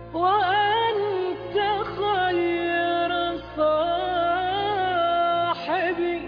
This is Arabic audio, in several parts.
وأنت خير صاحبي.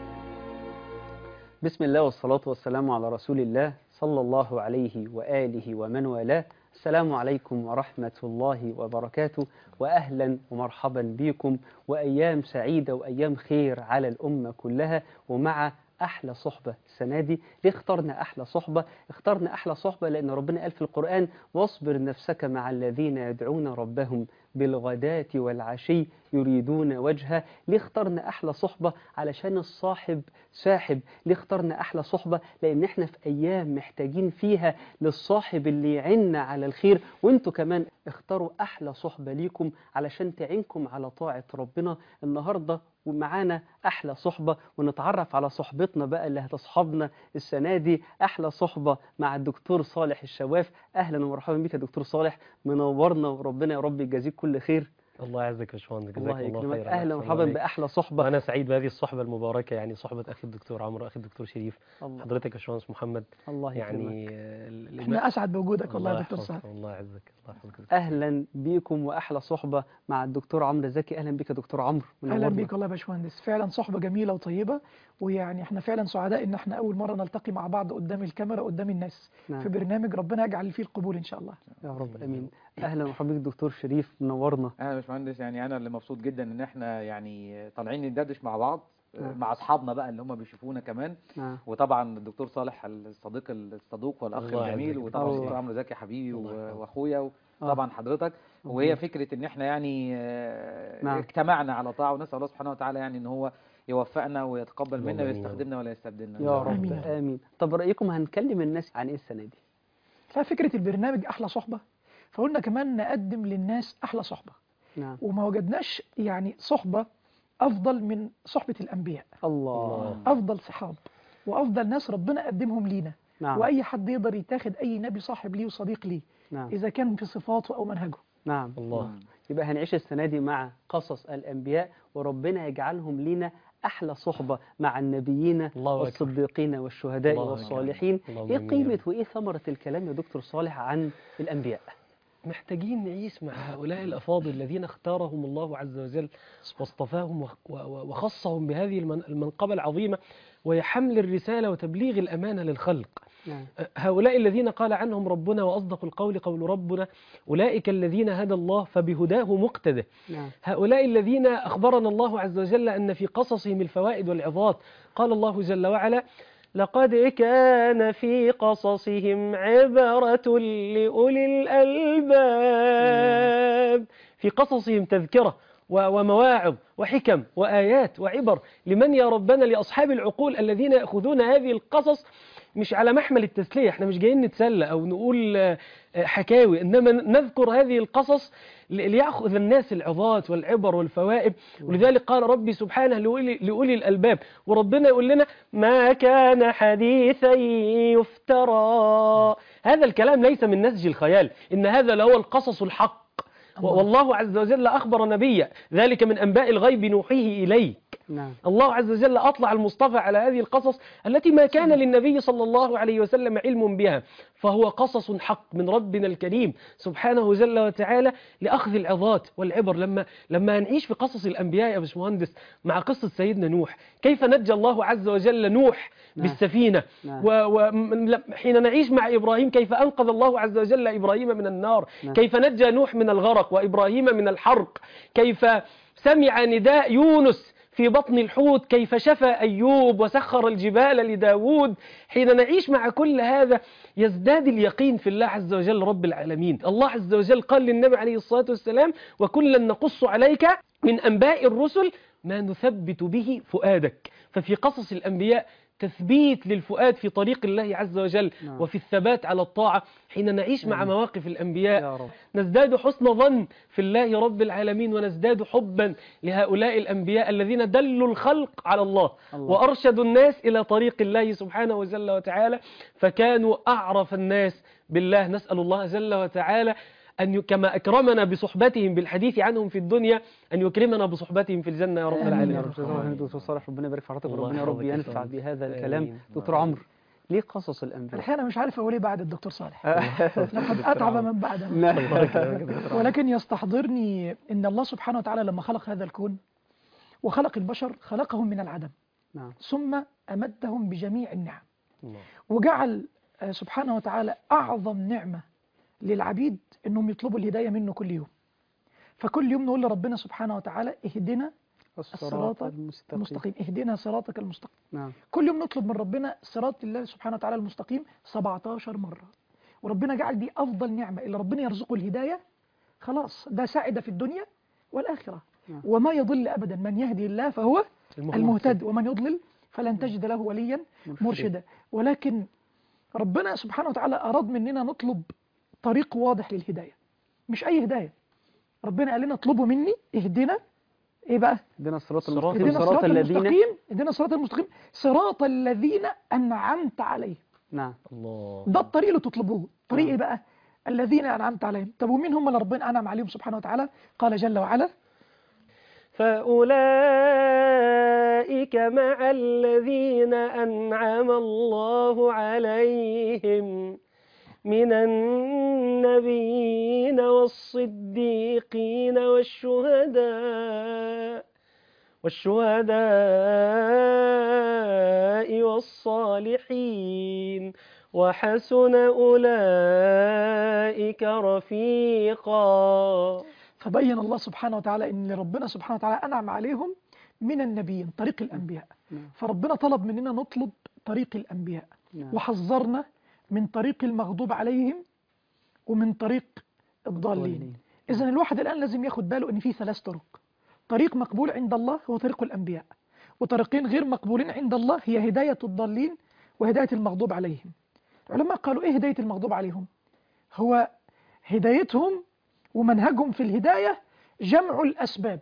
بسم الله والصلاة والسلام على رسول الله صلى الله عليه وآله ومن والاه. السلام عليكم ورحمة الله وبركاته، وأهلا ومرحبا بكم، وأيام سعيدة وأيام خير على الأمة كلها، ومع أحلى صحبة السنة دي. ليه اخترنا أحلى صحبة؟ اخترنا أحلى صحبة لأن ربنا قال في القرآن: واصبر نفسك مع الذين يدعون ربهم بالغداة والعشي يريدون وجهه. ليه اخترنا أحلى صحبة؟ علشان الصاحب ساحب. ليه اخترنا أحلى صحبة؟ لأن احنا في أيام محتاجين فيها للصاحب اللي يعيننا على الخير، وانتوا كمان اختاروا أحلى صحبة ليكم علشان تعينكم على طاعة ربنا. النهاردة ومعانا أحلى صحبة، ونتعرف على صحبتنا بقى اللي هتصحبنا السنة دي. أحلى صحبة مع الدكتور صالح الشواف. أهلا ومرحبا بك يا دكتور صالح، منورنا، وربنا يا رب يجازيك كل خير. الله يعزك يا باشمهندس، جزاك الله الله يكرمك. خيرا. أهلا ومرحبا بأحلى صحبة. وأنا سعيد بهذه الصحبة المباركة، يعني صحبة أخي الدكتور عمرو، أخي الدكتور شريف، الله. حضرتك يا باشمهندس محمد. الله يعني يكرمك. احنا اسعد بوجودك والله الله يا دكتور صالح. الله يعزك، الله يحفظك. أهلا بيكم، وأحلى صحبة مع الدكتور عمرو زكي. أهلا بك يا دكتور عمرو، منورنا. اهلا بيك والله يا باشمهندس، فعلا صحبه جميله وطيبه، ويعني احنا فعلا سعداء ان احنا اول مره نلتقي مع بعض قدام الكاميرا قدام الناس. نعم. في برنامج ربنا يجعل فيه القبول ان شاء الله. يا رب امين. اهلا ومرحبا بك دكتور شريف، منورنا. اهلا يا باشمهندس. يعني انا اللي مبسوط جدا ان احنا يعني طالعين ندردش مع بعض مع اصحابنا بقى اللي هم بيشوفونا كمان. وطبعا الدكتور صالح الصديق الصدوق والاخ الجميل، وطبعا الدكتور عمرو زكي حبيبي واخويا، وطبعا حضرتك. وهي فكره ان احنا يعني اجتمعنا على طاعه، ونسال الله سبحانه وتعالى يعني ان هو يوفقنا ويتقبل منا ويستخدمنا ولا يستبدلنا يا رب. امين. طب رايكم هنكلم الناس عن ايه السنه دي؟ ففكره البرنامج احلى صحبه، فقلنا كمان نقدم للناس احلى صحبه. نعم. وما وجدناش يعني صحبه افضل من صحبه الانبياء. الله. افضل صحاب وافضل ناس ربنا قدمهم لينا. نعم. واي حد يقدر يتاخد اي نبي صاحب ليه وصديق ليه. نعم. اذا كان في صفاته او منهجه. نعم. الله. يبقى هنعيش السنه دي مع قصص الانبياء، وربنا يجعلهم لينا أحلى صحبة مع النبيين والصديقين والشهداء والصالحين. إيه قيمة وإيه ثمرة الكلام يا دكتور صالح عن الأنبياء؟ محتاجين نعيش مع هؤلاء الأفاضل الذين اختارهم الله عز وجل واصطفاهم وخصهم بهذه المنقبة العظيمة، وهي حمل الرسالة وتبليغ الأمانة للخلق. هؤلاء الذين قال عنهم ربنا: وأصدق القول قول ربنا، أولئك الذين هدى الله فبهداه مقتده. هؤلاء الذين أخبرنا الله عز وجل أن في قصصهم الفوائد والعظات. قال الله جل وعلا: لقد كان في قصصهم عبرة لأولي الألباب. في قصصهم تذكرة ومواعظ وحكم وآيات وعبر لمن يا ربنا؟ لأصحاب العقول الذين يأخذون هذه القصص مش على محمل التسلية. احنا مش جايين نتسلى أو نقول حكاوي، إنما نذكر هذه القصص ليأخذ الناس العظات والعبر والفوائد. ولذلك قال ربي سبحانه لأولي الألباب، وربنا يقول لنا: ما كان حديثا يفترى. هذا الكلام ليس من نسج الخيال، إن هذا لهو القصص الحق. والله عز وجل أخبر نبيه: ذلك من أنباء الغيب نوحيه إليك. نعم. الله عز وجل أطلع المصطفى على هذه القصص التي ما كان للنبي صلى الله عليه وسلم علم بها، فهو قصص حق من ربنا الكريم سبحانه جل وتعالى لأخذ العظات والعبر. لما نعيش في قصص الأنبياء يا باشمهندس، مع قصة سيدنا نوح، كيف نجى الله عز وجل نوح بالسفينة، وحين نعيش مع إبراهيم كيف أنقذ الله عز وجل إبراهيم من النار، كيف نجى نوح من الغرق وإبراهيم من الحرق، كيف سمع نداء يونس في بطن الحوت، كيف شفى أيوب وسخر الجبال لداود. حين نعيش مع كل هذا يزداد اليقين في الله عز وجل رب العالمين. الله عز وجل قال للنبي عليه الصلاة والسلام: وكلا نقص عليك من أنباء الرسل ما نثبت به فؤادك. ففي قصص الأنبياء تثبيت للفؤاد في طريق الله عز وجل وفي الثبات على الطاعة. حين نعيش مع مواقف الأنبياء نزداد حسن ظن في الله رب العالمين، ونزداد حبا لهؤلاء الأنبياء الذين دلوا الخلق على الله وأرشدوا الناس إلى طريق الله سبحانه وجل وتعالى، فكانوا أعرف الناس بالله. نسأل الله جل وتعالى أن كما أكرمنا بصحبتهم بالحديث عنهم في الدنيا أن يكرمنا بصحبتهم في الجنة يا رب العالمين. دكتور صالح، ربنا يبارك في حضرتك، وربنا يا رب ينفع بهذا الكلام. دكتور عمرو، ليه قصص الأنبياء؟ الحقيقة أنا مش عارف أقول إيه بعد الدكتور صالح. لقد أتعب من بعده. ولكن يستحضرني إن الله سبحانه وتعالى لما خلق هذا الكون وخلق البشر خلقهم من العدم، ثم أمدهم بجميع النعم، وجعل سبحانه وتعالى أعظم نعمة للعبيد إنهم يطلبوا الهداية منه كل يوم. فكل يوم نقول لربنا سبحانه وتعالى اهدنا الصراط المستقيم، اهدنا صراطك المستقيم. كل يوم نطلب من ربنا صراط الله سبحانه وتعالى المستقيم 17 مرة. وربنا جعل دي أفضل نعمة، اللي ربنا يرزقه الهداية خلاص ده سعد في الدنيا والآخرة. وما يضل أبدا، من يهدي الله فهو المهتد، ومن يضلل فلن تجد له وليا مرشدا. ولكن ربنا سبحانه وتعالى أراد مننا نطلب طريق واضح للهداية، مش أي هداية. ربنا قال لنا اطلبوا مني اهدنا ايه بقى؟ اهدنا الصراط المستقيم، اهدنا الصراط المستقيم، اهدنا الصراط المستقيم صراط الذين أنعمت عليهم. نعم. الله. ده الطريق اللي تطلبوه. طريق ايه بقى؟ الذين أنعمت عليهم. طب ومين هم اللي ربنا أنعم عليهم سبحانه وتعالى؟ قال جل وعلا فأولئك مع الذين أنعم الله عليهم من النبيين والصديقين والشهداء والصالحين وحسن أولئك رفيقا. فبين الله سبحانه وتعالى إن ربنا سبحانه وتعالى أنعم عليهم من النبيين، طريق الأنبياء. فربنا طلب مننا نطلب طريق الأنبياء، وحذرنا من طريق المغضوب عليهم ومن طريق الضالين. إذن الواحد الآن لازم ياخد باله إن في 3 طرق. طريق مقبول عند الله هو طريق الأنبياء، وطريقين غير مقبولين عند الله هي هداية الضالين وهداية المغضوب عليهم. العلماء قالوا إيه هداية المغضوب عليهم؟ هو هدايتهم ومنهجهم في الهداية جمع الأسباب،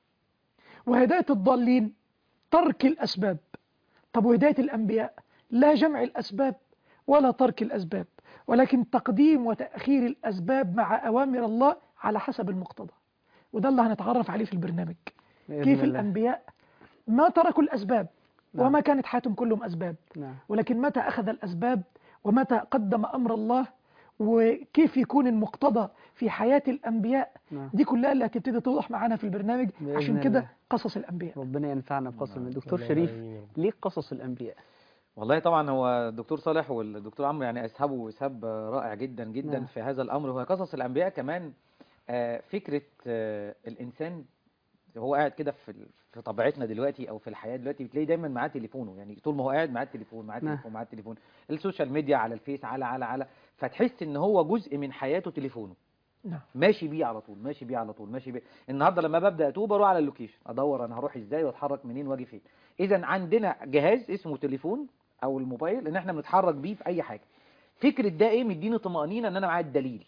وهداية الضالين ترك الأسباب. طب وهداية الأنبياء لا جمع الأسباب ولا ترك الأسباب، ولكن تقديم وتأخير الأسباب مع أوامر الله على حسب المقتضى. وده اللي هنتعرف عليه في البرنامج. كيف الأنبياء ما تركوا الأسباب وما كانت حياتهم كلهم أسباب، ولكن متى أخذ الأسباب ومتى قدم أمر الله، وكيف يكون المقتضى في حياة الأنبياء. دي كلها اللي هتبتدي توضح معانا في البرنامج. عشان كده قصص الأنبياء. ربنا ينفعنا بقصص الأنبياء. دكتور شريف، ليه قصص الأنبياء؟ والله طبعا هو الدكتور صالح والدكتور عمرو يعني أسهبوا إسهاب رائع جدا جدا في هذا الأمر. هو قصص الأنبياء كمان فكرة الإنسان هو قاعد كده في طبيعتنا دلوقتي او في الحياه دلوقتي، بتلاقي دايما معاه تليفونه، يعني طول ما هو قاعد معاه التليفون معاه التليفون معاه التليفون، السوشيال ميديا على الفيس على فتحس ان هو جزء من حياته تليفونه. ماشي بيه على طول، ماشي بيه على طول، ماشي بيه. النهارده لما ببدا اتوب اروح على اللوكيشن ادور انا هروح ازاي واتحرك منين واجي فين. اذا عندنا جهاز اسمه تليفون او الموبايل ان احنا بنتحرك بيه في اي حاجه. فكره ده ايه؟ مديني طمانينه ان انا معايا الدليل.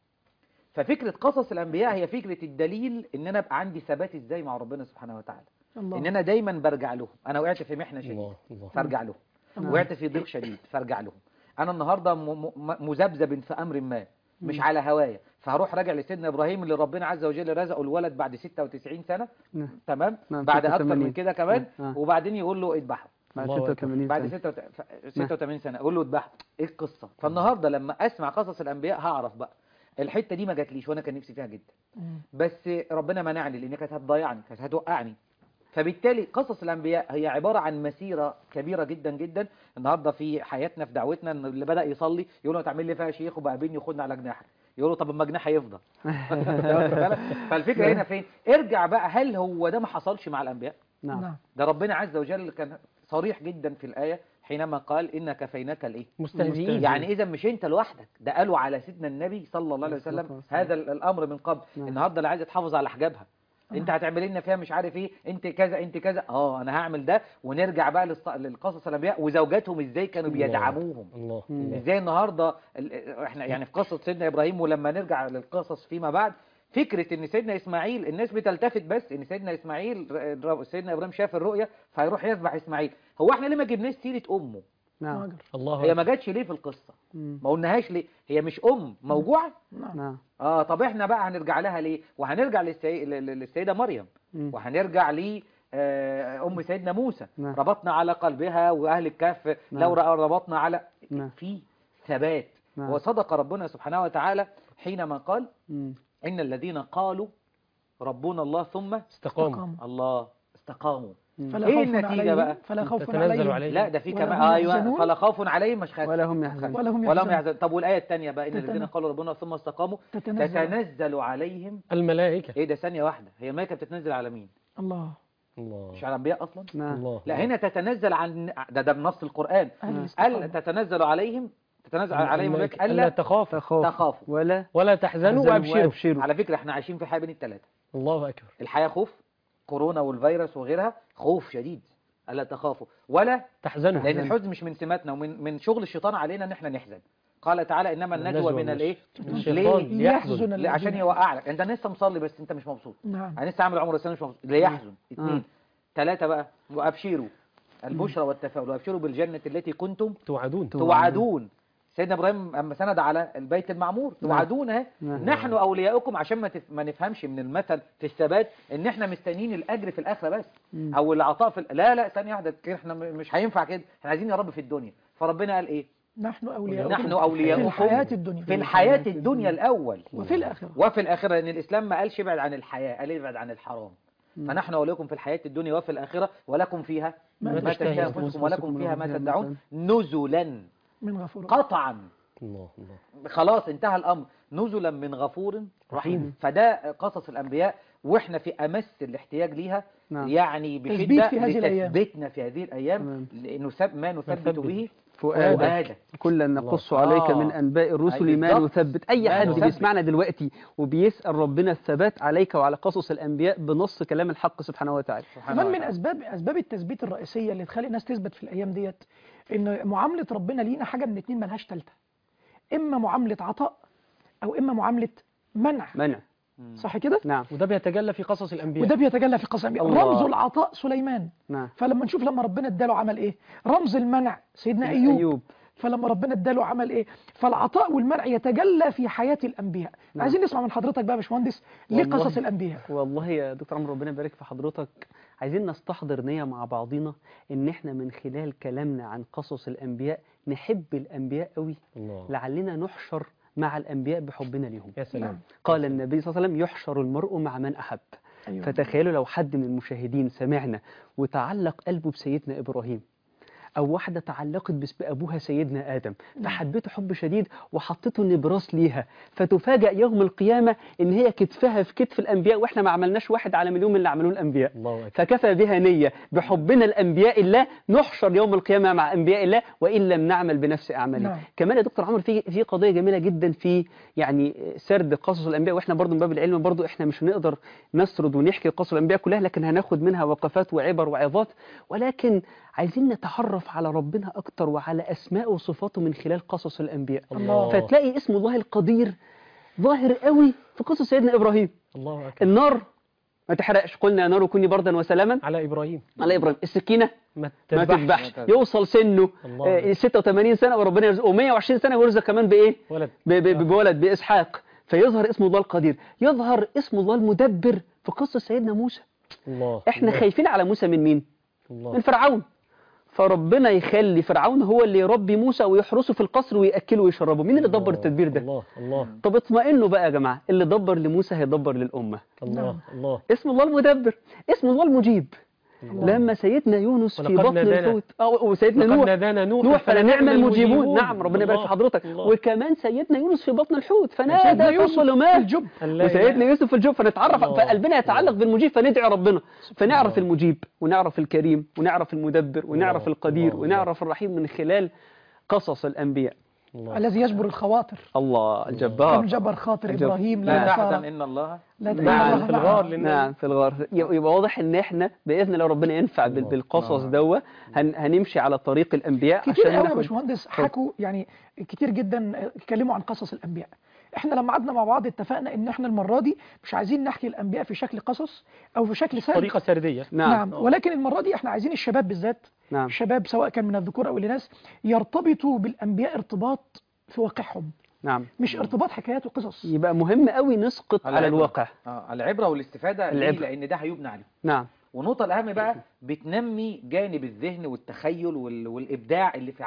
ففكرة قصص الأنبياء هي فكرة الدليل إن أنا أبقى عندي ثبات إزاي مع ربنا سبحانه وتعالى. إن أنا دايما برجع لهم. أنا وقعت في محنة شديد فارجع لهم، وقعت في ضيق شديد فارجع لهم. أنا النهاردة مذبذب في أمر ما مش على هوايا، فهروح راجع لسيدنا إبراهيم اللي ربنا عز وجل رزقه الولد بعد 96 سنة. تمام. بعد أكتر من كده كمان. وبعدين يقول له اذبحه بعد 86 سنة يقول له اذبحه. إيه القصة؟ فالنهاردة لما أسمع قصص الأنبياء هعرف بقى الحته دي ما جاتليش وانا كان نفسي فيها جدا، بس ربنا منعني لان كانت هتضيعني، كانت هتوقعني. فبالتالي قصص الانبياء هي عباره عن مسيره كبيره جدا جدا. النهارده في حياتنا في دعوتنا ان اللي بدا يصلي يقول له تعمل لي فيها شيخ وبقابلني ياخدنا على جناحك، يقول له طب اما جناحي يفضى. فالفكره هنا فين؟ ارجع بقى، هل هو ده ما حصلش مع الانبياء؟ نعم. ده ربنا عز وجل كان صريح جدا في الايه حينما قال إن كفيناك الايه؟ مستهزئين. يعني إذا مش أنت لوحدك، ده قالوا على سيدنا النبي صلى الله عليه وسلم هذا الأمر من قبل. النهارده اللي عايزه تحافظ على حجابها، أنت هتعمل لنا فيها مش عارف إيه، أنت كذا أنت كذا، أنا هعمل ده. ونرجع بقى للقصص الأنبياء وزوجاتهم إزاي كانوا بيدعموهم. إزاي النهارده إحنا يعني في قصة سيدنا إبراهيم، ولما نرجع للقصص فيما بعد فكرة ان سيدنا اسماعيل الناس بتلتفت بس ان سيدنا اسماعيل سيدنا ابراهيم شاف الرؤية فهيروح يذبح اسماعيل. هو احنا ليه ما جبناش سيرة امه؟ نعم. هي ما جاتش ليه في القصة؟ ما قلناهاش ليه؟ هي مش موجوعة؟ نعم. طب احنا بقى هنرجع لها ليه؟ وهنرجع للسيدة مريم، وهنرجع ل ام سيدنا موسى. ربطنا على قلبها واهل الكهف لو ربطنا على في ثبات. وصدق ربنا سبحانه وتعالى حينما قال إن الذين قالوا ربنا الله ثم استقاموا. الله استقاموا. فلا ايه خوف النتيجة عليهم بقى؟ فلا خوف تتنزل عليهم لا ده في ولا كمان هم ايوه يحزنون. فلا خوف عليهم مش خايف ولا هم يحزنون. ولا هم ولا هم يحزنون. يحزنون. طب والآية الثانية بقى إن الذين قالوا ربنا ثم استقاموا تتنزل عليهم الملائكة. ايه ده؟ ثانية واحدة، هي الملائكة بتتنزل على مين؟ الله الله. مش على الأنبياء أصلا؟ الله. لا هنا تتنزل عن ده بنص القرآن. قال تتنزل عليهم الملائكة ألا تخافوا ولا تحزنوا وأبشروا. على فكرة احنا عايشين في حياة بين الثلاثة. الله أكبر. الحياة خوف، كورونا والفيروس وغيرها خوف شديد، ألا تخافوا ولا تحزنوا، لأن الحزن مش من سماتنا ومن شغل الشيطان علينا ان احنا نحزن. قال تعالى إنما النجوى من الايه؟ ليحزن الذين عشان يوقع لك. انت لسه مصلي بس انت مش مبسوط. نعم. انا لسه عامل عمره بس انا مش مبسوط. ليحزن. 2 3 بقى وابشروا البشرى والتفاؤل وابشروا بالجنة التي كنتم توعدون. سيدنا ابراهيم اما سند على البيت المعمور توعدون اهي. نحن اولياؤكم، عشان ما نفهمش من المثل في الثبات ان احنا مستنيين الاجر في الاخره بس او العطاء في لا ثانيه واحده احنا مش هينفع كده، احنا عايزين يا رب في الدنيا. فربنا قال ايه؟ نحن أولياؤكم في الحياة الدنيا الأول وفي الآخرة لأن الإسلام ما قالش ابعد عن الحياة، قال ابعد عن الحرام. فنحن أولياؤكم في الحياة الدنيا وفي الآخرة ولكم فيها ما تشتهي أنفسكم ولكم فيها ما تدعون نزلا من غفور قطعا. الله. خلاص انتهى الأمر، نزلا من غفور رحيم. فده قصص الأنبياء واحنا في أمس الاحتياج ليها. يعني بشدة لتثبيتنا في هذه الأيام ما نثبت به فؤادك كلا نقص عليك من أنباء الرسل ما نثبت. أي حد بيسمعنا دلوقتي وبيسأل ربنا الثبات عليك وعلى قصص الأنبياء بنص كلام الحق سبحانه وتعالى. كمان من أسباب التثبيت الرئيسية اللي تخلي الناس تثبت في الأيام ديت إن معاملة ربنا لينا حاجة من اتنين ملهاش تالتة، إما معاملة عطاء أو إما معاملة منع. صح كده؟ نعم. وده بيتجلى في قصص الأنبياء. رمز العطاء سليمان. نعم. فلما نشوف لما ربنا اداله عمل ايه؟ رمز المنع سيدنا أيوب. فلما ربنا اداله عمل ايه؟ فالعطاء والمنع يتجلى في حياة الأنبياء. نعم. عايزين نسمع من حضرتك بقى يا باشمهندس ليه قصص الأنبياء؟ والله يا دكتور عمرو ربنا يبارك في حضرتك، عايزين نستحضر نية مع بعضينا ان احنا من خلال كلامنا عن قصص الأنبياء نحب الأنبياء قوي. لعلنا نحشر مع الأنبياء بحبنا لهم. يا سلام. قال النبي صلى الله عليه وسلم يحشر المرء مع من أحب. أيوة. فتخيلوا لو حد من المشاهدين سمعنا وتعلق قلبه بسيدنا إبراهيم، أو واحدة تعلقت بأبوها سيدنا آدم فحبته حب شديد وحطته نبراس ليها، فتفاجأ يوم القيامة إن هي كتفها في كتف الأنبياء وإحنا ما عملناش 1 على مليون من اللي عملوه الأنبياء. فكفى بها نية بحبنا الأنبياء الله نحشر يوم القيامة مع أنبياء الله وإن لم نعمل بنفس أعمالنا. كمان يا دكتور عمرو في قضية جميلة جدا في يعني سرد قصص الأنبياء، وإحنا برضو من باب العلم برضو إحنا مش هنقدر نسرد ونحكي قصص الأنبياء كلها، لكن هناخد منها وقفات وعبر وعظات، ولكن عايزين نتعرف على ربنا أكتر وعلى أسماء وصفاته من خلال قصص الأنبياء. فتلاقي اسم الله القدير ظاهر قوي في قصة سيدنا إبراهيم. الله أكبر. النار ما تحرقش، قلنا يا نار كوني بردا وسلاما على إبراهيم. السكينة ما تذبحش. يوصل سنه 86 سنة وربنا يرزقه 120 سنة ويرزق كمان بإيه؟ بولد بإسحاق. فيظهر اسم الله القدير، يظهر اسم الله المدبر في قصة سيدنا موسى. احنا خايفين على موسى من مين؟ من فرعون. فربنا يخلي فرعون هو اللي يربي موسى ويحرسه في القصر ويأكله ويشربه. مين اللي دبر التدبير ده؟ الله. طب اطمئنوا بقى يا جماعة، اللي دبر لموسى هيدبر للأمة. الله. اسم الله المدبر، اسم الله المجيب. لما سيدنا يونس في بطن الحوت وسيدنا نوح فلنعم المجيبون. نعم ربنا يبارك في حضرتك. وكمان سيدنا يونس في بطن الحوت فنادى في الظلمات، وسيدنا يوسف في الجب. فنتعرف فقلبنا يتعلق بالمجيب فندعي ربنا، فنعرف المجيب ونعرف الكريم ونعرف المدبر ونعرف القدير ونعرف الرحيم من خلال قصص الأنبياء. الذي يجبر الخواطر. الله الجبار. كم جبر خاطر إبراهيم لا تحزن إن الله في الغار. نعم في الغار. يبقى واضح إن إحنا بإذن الله ربنا ينفع بالقصص دوا هنمشي على طريق الأنبياء. كتير قوي يا باشمهندس حكوا يعني كتير جدا اتكلموا عن قصص الأنبياء. احنا لما قعدنا مع بعض اتفقنا ان احنا المرة دي مش عايزين نحكي الأنبياء في شكل قصص او في شكل سرد، طريقة سردية. نعم. ولكن المرة دي احنا عايزين الشباب بالذات، الشباب سواء كان من الذكور او الاناث يرتبطوا بالأنبياء ارتباط في واقعهم. نعم. مش ارتباط حكايات وقصص. يبقى مهم قوي نسقط على الواقع. العبرة والاستفادة لأن ده هيبنى عليه. نعم. والنقطة الأهم بقى بتنمي جانب الذهن والتخيل والإبداع اللي في عقل.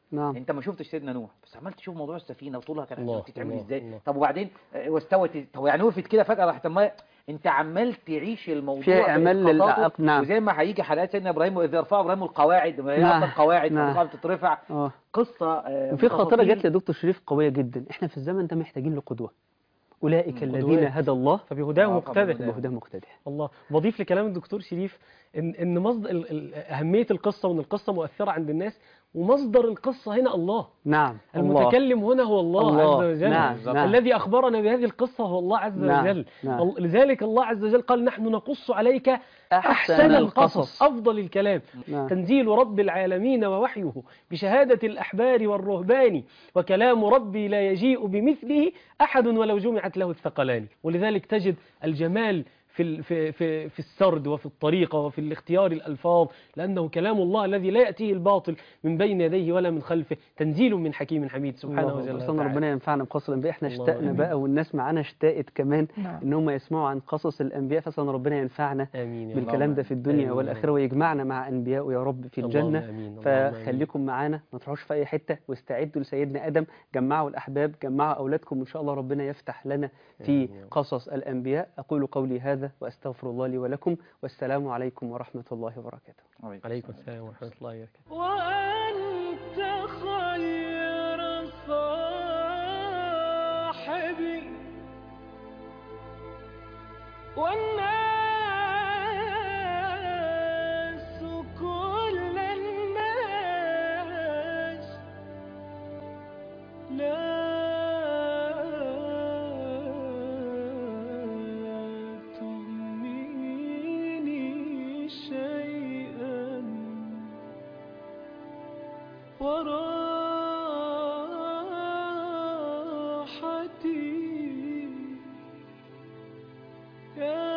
نعم. انت ما شفتش سيدنا نوح، بس عمال تشوف موضوع السفينه وطولها كانت الله، بتتعمل الله، ازاي. الله. طب وبعدين واستوت، طب يعني وقفت كده فجاه راحت الميه. انت عمال تعيش الموضوع في اعمال بإسقاطاته. نعم. وزي ما هيجي حلقات سيدنا ابراهيم، واذ يرفع ابراهيم القواعد، ما هي نعم. اصلا قواعد نعم. فطبعا بتترفع. قصه وفي خطيره وتفاصيل. جت لدكتور شريف قويه جدا. احنا في الزمن ده محتاجين لقدوه. اولئك الذين قدوات. هدى الله فبهداه مقتدى. فبهداه مقتدى. الله. بضيف لكلام الدكتور شريف ان مصدر اهميه القصه، وان القصه مؤثره عند الناس، ومصدر القصه هنا الله. نعم. المتكلم هنا هو الله عز وجل. نعم. نعم. الذي أخبرنا بهذه القصة هو الله عز وجل. نعم. لذلك الله عز وجل قال نحن نقص عليك أحسن القصص، أفضل الكلام. نعم. تنزيل رب العالمين ووحيه بشهادة الأحبار والرهبان، وكلام ربي لا يجيء بمثله أحد ولو جمعت له الثقلان. ولذلك تجد الجمال في السرد وفي الطريقة وفي الاختيار الألفاظ، لأنه كلام الله الذي لا يأتيه الباطل من بين يديه ولا من خلفه، تنزيل من حكيم حميد سبحانه وتعالى. أصلا ربنا ينفعنا بقصص الأنبياء. احنا اشتقنا بقى، والناس معانا اشتقت كمان إن هم يسمعوا عن قصص الأنبياء. فأصلا ربنا ينفعنا بالكلام ده في الدنيا والآخرة، ويجمعنا مع أنبياء يا رب في الجنة. فخليكم معانا، ما تروحوش في أي حتة، واستعدوا لسيدنا آدم. جمعوا الأحباب، جمعوا أولادكم، إن شاء الله ربنا يفتح لنا في قصص الأنبياء. أقول قولي هذا وأستغفر الله لي ولكم، والسلام عليكم ورحمة الله وبركاته. عليكم السلام ورحمة الله وبركاته. وأنت خير صاحبي والناس كل الناس لا تهميني شيئا وراحتي يا